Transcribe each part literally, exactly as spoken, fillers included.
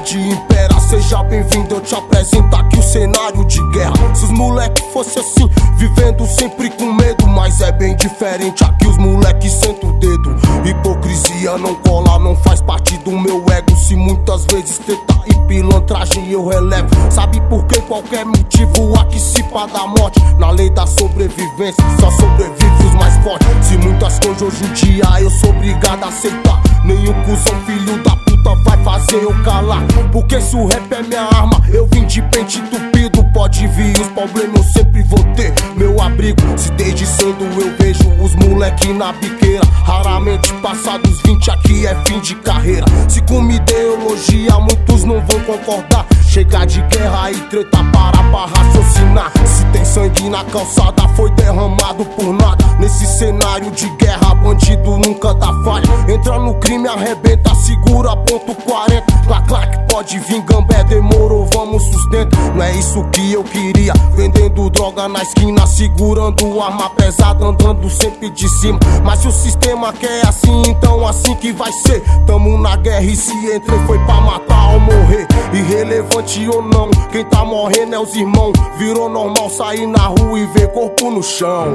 maldade impera. Seja bem-vindo, eu te apresento aqui o cenário de guerra. Se os moleque fosse assim, vivendo sempre com medo, mas é bem diferente, aqui os moleque sentam o dedo. Hipocrisia não cola, não faz parte do meu ego. Se muitas vezes tentar e pilantragem eu relevo. Sabe por que qualquer motivo aqui se paga da morte? Na lei da sobrevivência só sobrevive os mais fortes. Se muitas coisas hoje em dia eu sou obrigado a aceitar, nenhum cuzão filho da puta vai fazer eu calar. Porque se o rap é minha arma, eu vim de pente entupido. Pode vir os problemas, eu sempre vou ter meu abrigo. Se desde cedo eu vejo os moleque na biqueira, raramente passados vinte aqui é fim de carreira. Se com ideologia muitos não vão concordar, chega de guerra e treta, para pra raciocinar. Se tem sangue na calçada foi derramado por nada. Nesse cenário de guerra bandido nunca dá falha. Entra no crime, arrebenta, segura ponto quarenta. Clac, clac, pode vir gambé, demorou, vamos sustento. Não é isso que eu queria, vendendo droga na esquina, segurando arma pesada, andando sempre de cima. Mas se o sistema quer assim, então assim que vai ser. Tamo na guerra e se entrei foi pra matar ou morrer. Irrelevante ou não, quem tá morrendo é os irmãos. Virou normal sair na rua e ver corpo no chão.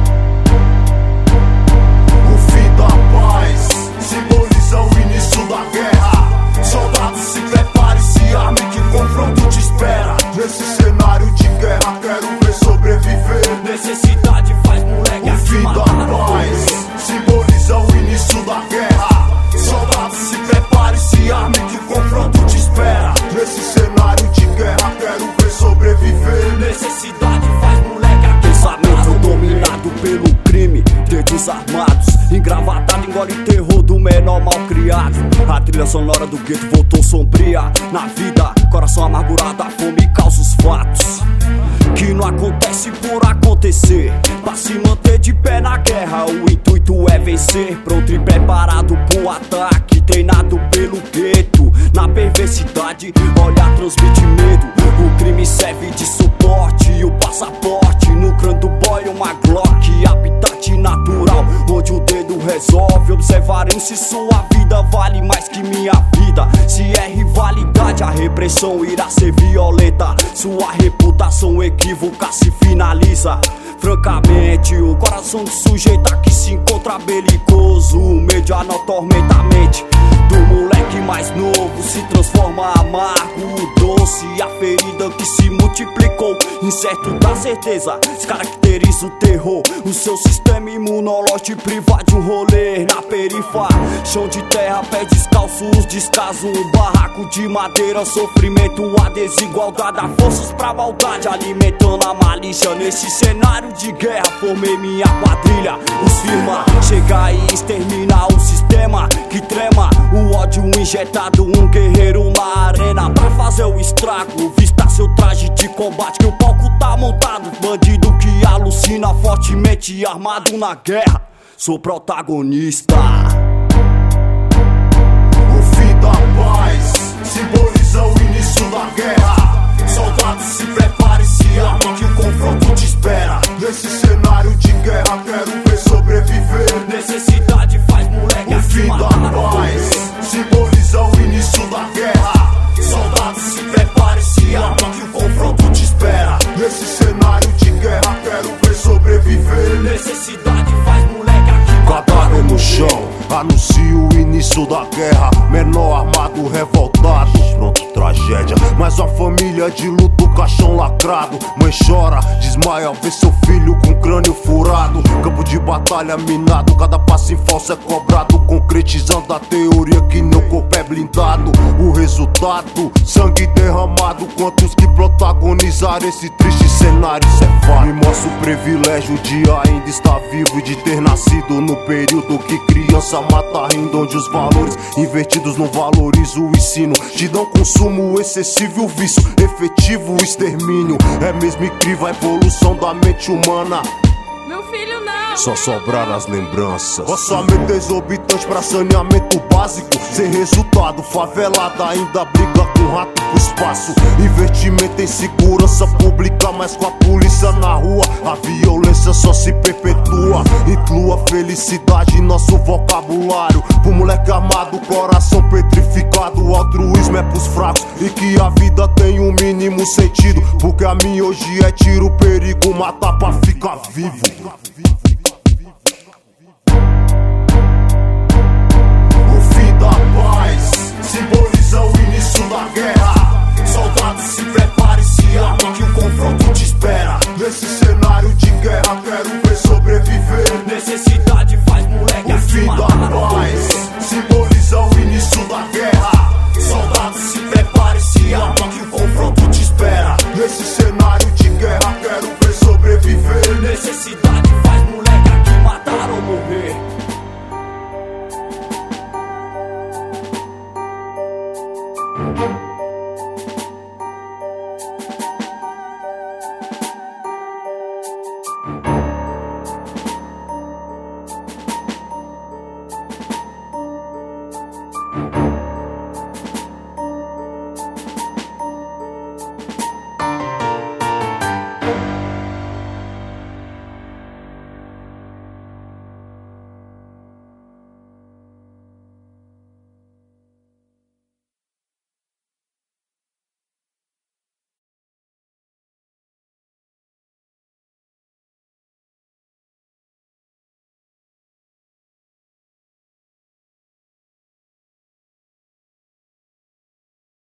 O fim da paz simboliza o início da guerra. Soldado, se prepare, se arme que confronto te espera. Nesse cenário de guerra quero ver sobreviver. Necessidade faz moleque o fim da paz simboliza o início da guerra. Soldado, se prepare, se arme que confronto te espera. Nesse cenário de guerra quero ver sobreviver. Necessidade faz moleque aqui. Pensamento dominado pelo crime, dedos armados, engravatado, engole terror do menor mal criado. A trilha sonora do gueto voltou sombria na vida, coração amargurado, a fome causa os fatos que não acontece por acontecer. Pra se manter de pé na guerra, o intuito é vencer. Pronto e preparado pro ataque, treinado pelo gueto. Na perversidade, olhar transmite medo. O crime serve de suporte e o passaporte. No crânio do boy uma Glock, habitat natural, onde o dedo resolve. Observarem se sua vida vale mais que minha vida. Se é rivalidade, a repressão irá ser violenta. Sua reputação equívoca se finaliza. Francamente, o coração do sujeito aqui se encontra belicoso. O medo atormenta a mente do moleque mais novo, se transforma amargo, doce. A ferida que se multiplicou, incerto da certeza, se caracteriza o terror. O seu sistema imunológico te priva de um rolê na perifa. Chão de terra, pés descalços, descaso. Um barraco de madeira, sofrimento, a desigualdade, a forças pra maldade, alimentando a malícia. Nesse cenário de guerra formei minha quadrilha. Os firma, chega e extermina o sistema que trema. O ódio injetado, um guerreiro na arena pra fazer o estrago. Vista seu traje de combate que o palco tá montado. Bandido que alucina fortemente armado na guerra. Sou protagonista. O fim da paz simboliza o início da guerra. Soldado, se prepare, se arme que o confronto te espera. Nesse cenário de guerra quero ver sobreviver. Necessidade faz moleque o fim da paz simboliza o início da guerra. Soldado, se prepare, se arme que o confronto te espera. Nesse cenário de guerra quero ver sobreviver. Necessidade faz moleque aqui. Cadáver no chão, anuncio o início da guerra. Menor armado, revoltado, pronto, tragédia. Mais uma família de luto, caixão lacrado. Mãe chora, desmaia, vê seu filho com crânio furado. Campo de batalha minado, cada passo em falso é cobrado. Concretizando a teoria que meu corpo é blindado. O resultado, sangue derramado. Quantos que protagonizaram esse triste cenário, isso é fato. Me mostra o privilégio de ainda estar vivo e de ter nascido no período que criança mata rindo, onde os valores invertidos não valorizam o ensino. Te dão consumo excessivo e o vício efetivo, o extermínio. É mesmo incrível a evolução da mente humana. Meu filho não! só sobraram as lembranças. Orçamento exorbitante pra saneamento básico, sem resultado, favelada ainda briga com rato pro espaço. Investimento em segurança pública, mas com a polícia na rua a violência só se perpetua. Inclua felicidade em nosso vocabulário, pro moleque armado, coração petrificado. Altruísmo é pros fracos e que a vida tem um mínimo sentido, porque a minha hoje é tiro, perigo, matar pra ficar vivo. O fim da paz simboliza o início da guerra.